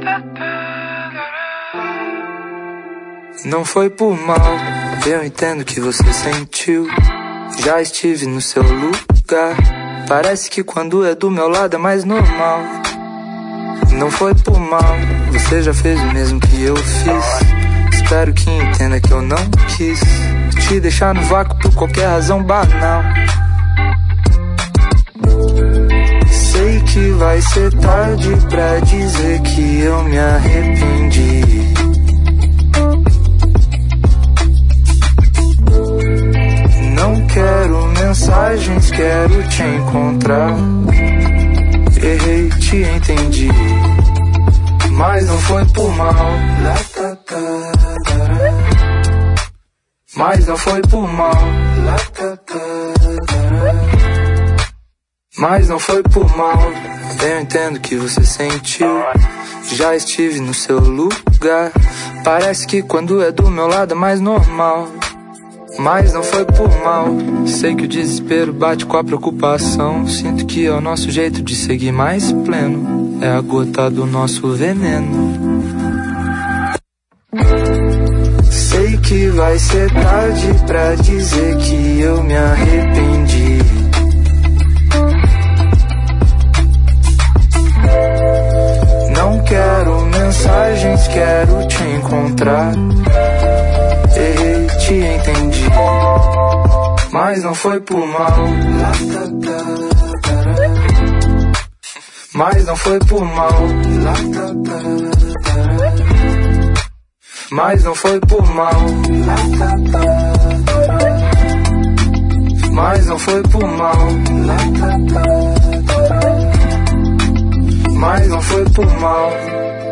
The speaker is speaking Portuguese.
Não foi por mal, eu entendo que você sentiu. Já estive no seu lugar. Parece que quando é do meu lado é mais normal. Não foi por mal, você já fez o mesmo que eu fiz. Espero que entenda que eu não quis te deixar no vácuo por qualquer razão banal. Sei que vai ser tarde pra dizer que eu me arrependi. Não quero mensagens, quero te encontrar. Errei, te entendi, mas não foi por mal. Mas não foi por mal. Mas não foi por mal. Eu entendo que você sentiu. Já estive no seu lugar. Parece que quando é do meu lado é mais normal. Mas não foi por mal. Sei que o desespero bate com a preocupação. Sinto que é o nosso jeito de seguir mais pleno. É a gota do nosso veneno. Sei que vai ser tarde pra dizer que eu me arrependi. Não quero mensagens, quero te encontrar. Errei, te entendi, mas não foi por mal. Mas não foi por mal. Mas não foi por mal. Mas não foi por mal. Mas não foi por mal.